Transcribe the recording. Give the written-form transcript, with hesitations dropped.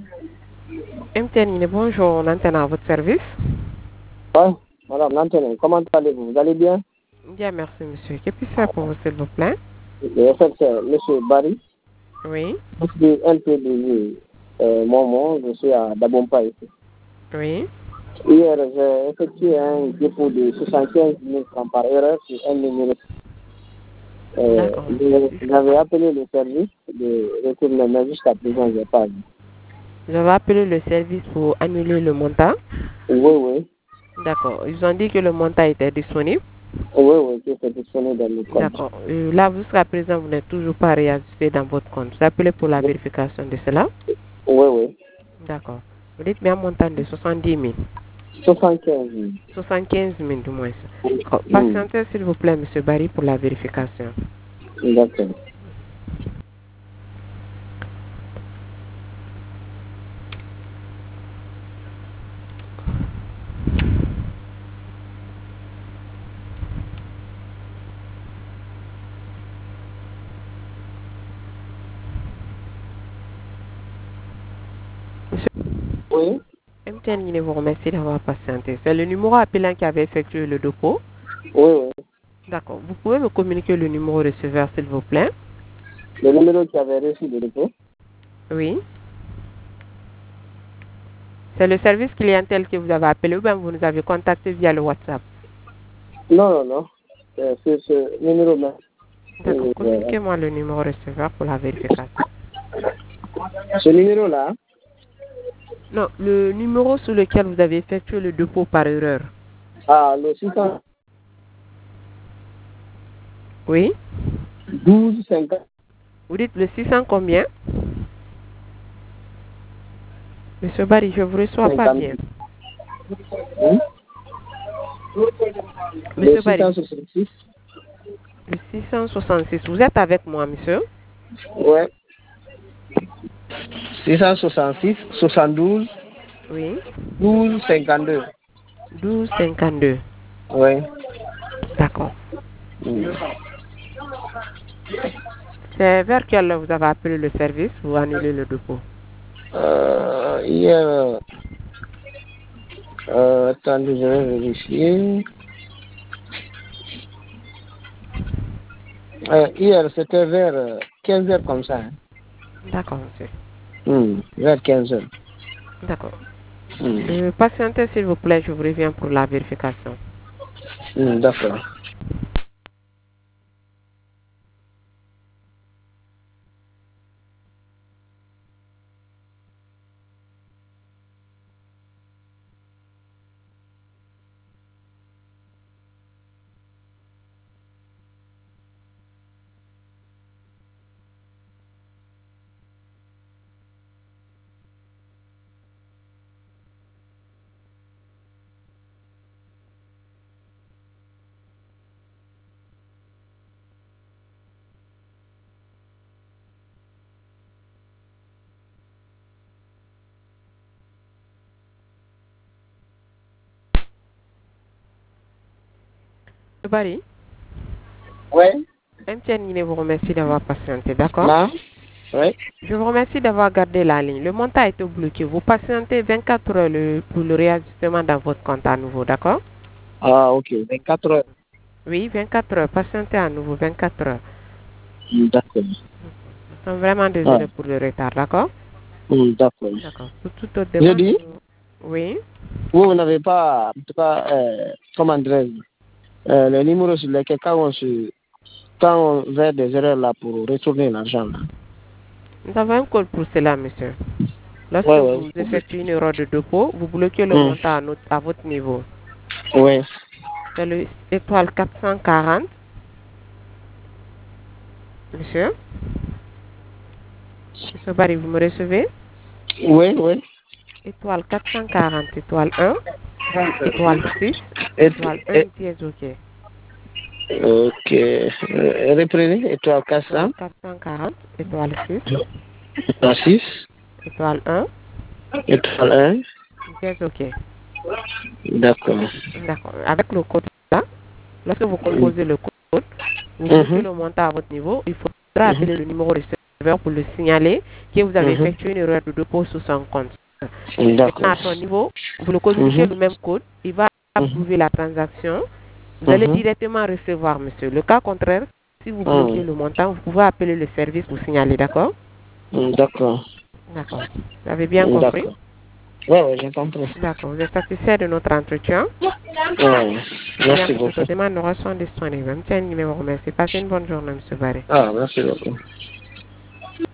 MTN, bonjour, l'antenne à votre service. Oui, madame l'antenne, comment allez-vous? Vous allez bien? Bien, merci, monsieur. Que puis-je faire pour vous, s'il vous plaît? En fait, c'est monsieur Barry, Oui, de LPDG. Mon je suis à Dabompa ici. oui. Hier, j'ai effectué un dépôt de 75 000 francs par erreur sur un numéro. D'accord, monsieur. J'avais appelé le service de retourner, mais jusqu'à présent, je n'ai pas vu. Je vais appeler le service pour annuler le montant. Oui, oui. D'accord. Ils ont dit que le montant était disponible. Oui, oui, que c'est disponible dans le compte. D'accord. Là, jusqu'à présent, vous n'êtes toujours pas réajusté dans votre compte. Vous appelez pour la vérification de cela. Oui, oui. D'accord. Vous dites bien un montant de 70 000. 75 000. 75 000 du moins. Hmm. Patientez, s'il vous plaît, monsieur Barry, pour la vérification. D'accord. Monsieur Oui, MTN, vous remercie d'avoir patienté. C'est le numéro appelant qui avait effectué le dépôt. oui, oui. D'accord. Vous pouvez me communiquer le numéro receveur, s'il vous plaît? Le numéro qui avait reçu le dépôt? Oui. C'est le service clientèle que vous avez appelé ou bien vous nous avez contacté via le WhatsApp? Non, non, non. C'est ce numéro-là. D'accord. Communiquez-moi le numéro receveur pour la vérification. Ce numéro-là? Non, le numéro sur lequel vous avez effectué le dépôt par erreur. Ah, le 612 Oui. 50. Vous dites le 600 combien? Monsieur Barry, je ne vous reçois pas 50. bien. Hein? Le Monsieur Barry, 666. le 666. Vous êtes avec moi, monsieur? Ouais. 666, 72, Oui. 12, 52. 12,52. Ouais. D'accord. Mm. C'est vers quelle heure vous avez appelé le service pour annuler le dépôt? Hier, attendez, je vais vérifier. Hier, c'était vers 15 heures comme ça. Hein. D'accord, monsieur. Vers 15 heures. D'accord. Mm. Patientez, s'il vous plaît, je vous reviens pour la vérification. D'accord. Monsieur Barry, Ouais. MTN vous remercie d'avoir patienté, d'accord? Là? Ouais. Je vous remercie d'avoir gardé la ligne. Le montant a été bloqué. Vous patientez 24 heures pour le réajustement dans votre compte à nouveau, d'accord? Ah, ok. 24 heures. Oui, 24 heures. Patientez à nouveau 24 heures. D'accord. Nous sommes vraiment Ah. désolés pour le retard, d'accord? D'accord. D'accord. Pour toute autre Je demande, dis, oui. vous n'avez pas, en tout cas, comment dirais-je, le numéro sur lequel, quand on fait des erreurs là pour retourner l'argent là. Nous avons un code pour cela, monsieur. Lorsque Ouais, ouais. vous effectuez une erreur de dépôt, vous bloquez le montant à votre niveau. Ouais. C'est le étoile 440, monsieur. Monsieur Barry, vous me recevez? Oui, oui. Étoile 440, étoile 1, étoile 6, Et, étoile 1, dièse, ok. ok. Reprenez. Étoile Étoile 400. 440, étoile 6, Étoile 6. étoile 1, Étoile 1. dièse, ok. D'accord. D'accord. Avec le code là, lorsque vous composez le code, vous bloquez le montant à votre niveau, il faudra appeler le numéro de serveur pour le signaler que vous avez Mhm. effectué une erreur de dépôt sur son compte. D'accord. Maintenant, à son niveau, vous le communiquez le même code, il va approuver la transaction. Vous allez directement recevoir, monsieur. Le cas contraire, si vous bloquez le montant, vous pouvez appeler le service pour signaler, d'accord? D'accord. D'accord. Vous avez bien compris? D'accord. Ouais, j'ai compris. D'accord. Vous êtes satisfait de notre entretien? Ouais. Bien, Merci toutes beaucoup. nos demandes sont disponibles. Tiens, numéro, merci. Passez une bonne journée, monsieur Barré. Ah, merci beaucoup.